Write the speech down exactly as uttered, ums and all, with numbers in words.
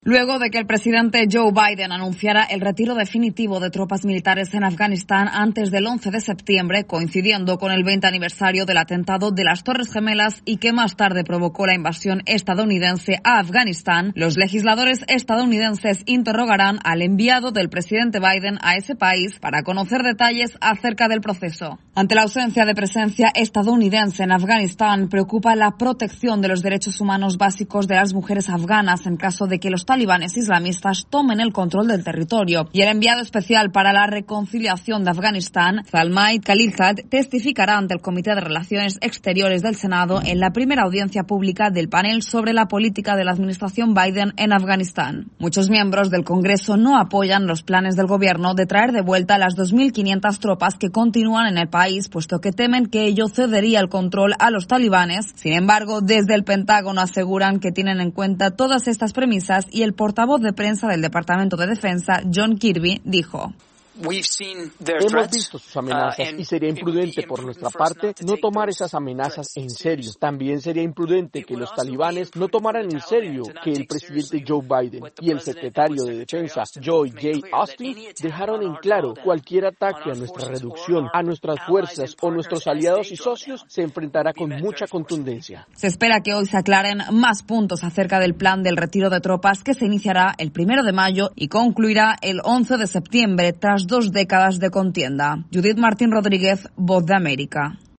Luego de que el presidente Joe Biden anunciara el retiro definitivo de tropas militares en Afganistán antes del once de septiembre, coincidiendo con el veinte aniversario del atentado de las Torres Gemelas y que más tarde provocó la invasión estadounidense a Afganistán, los legisladores estadounidenses interrogarán al enviado del presidente Biden a ese país para conocer detalles acerca del proceso. Ante la ausencia de presencia estadounidense en Afganistán, preocupa la protección de los derechos humanos básicos de las mujeres afganas en caso de que los talibanes islamistas tomen el control del territorio. Y el enviado especial para la reconciliación de Afganistán, Zalmay Khalilzad, testificará ante el Comité de Relaciones Exteriores del Senado en la primera audiencia pública del panel sobre la política de la administración Biden en Afganistán. Muchos miembros del Congreso no apoyan los planes del gobierno de traer de vuelta las dos mil quinientas tropas que continúan en el país, puesto que temen que ello cedería el control a los talibanes. Sin embargo, desde el Pentágono aseguran que tienen en cuenta todas estas premisas y el portavoz de prensa del Departamento de Defensa, John Kirby, dijo: Hemos visto sus amenazas y sería imprudente por nuestra parte no tomar esas amenazas en serio. También sería imprudente que los talibanes no tomaran en serio que el presidente Joe Biden y el secretario de Defensa, Lloyd J. Austin, dejaron en claro cualquier ataque a nuestra reducción, a nuestras fuerzas o nuestros aliados y socios se enfrentará con mucha contundencia. Se espera que hoy se aclaren más puntos acerca del plan del retiro de tropas que se iniciará el primero de mayo y concluirá el once de septiembre tras dos décadas de contienda. Judith Martín Rodríguez, Voz de América.